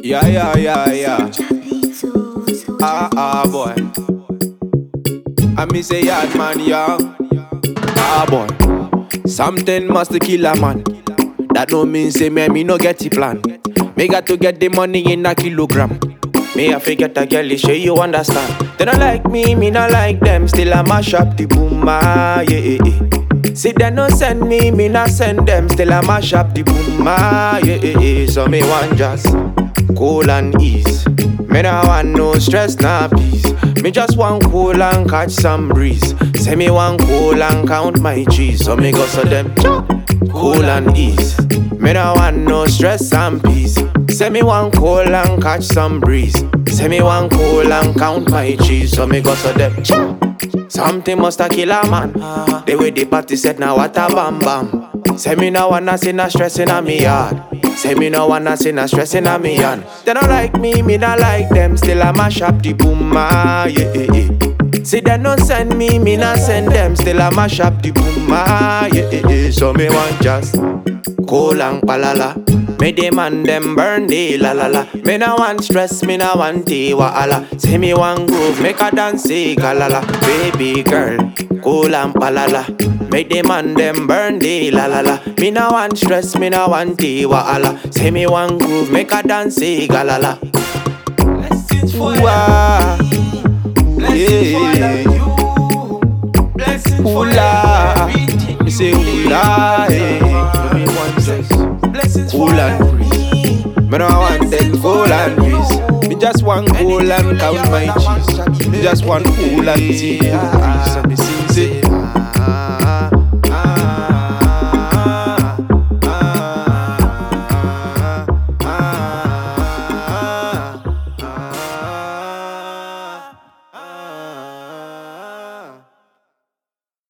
Yeah. Boy. I me say yard man young. Boy. Something must kill a man. That don't mean say me no get the plan. Me got to get the money in a kilogram. Me I forget a girl, sure you understand. They don't like me not like them. Still I mash up the boom, yeah. See they no send me not send them. Still I mash up the boom, yeah. So me want just cool and ease. Me no want no stress, nah peace. Me just want cool and catch some breeze. Say me want cool and count my cheese. So me go so them cool and ease. Me no want no stress and peace. Say me want cool and catch some breeze. Say me want cool and count my cheese. So me go so them something must a kill a man. The way the party said now what a bam bam. Say me no wanna see no stress in a me yard. Say me no wanna see no stress in a me hand. They don't like me not like them. Still I mash up the boom, yeah. See they no send me not send them. Still I mash up the boom, yeah. So me want just cool and palala. Me demand them burn the la la la. Me no want stress, me no want the wahala. Say me want groove, make a dance, say galala. Baby girl, cool and palala. Me demand them burn the la la la. Me no want stress, me no want the wahala. Say me want groove, make a dance, say galala. Blessings for you. Blessings for everything. Me say hula, me want sex. Cool and breeze. Me no want that cool and breeze. Me just want cool and count my cheese. Me just want cool and tea. So me sing say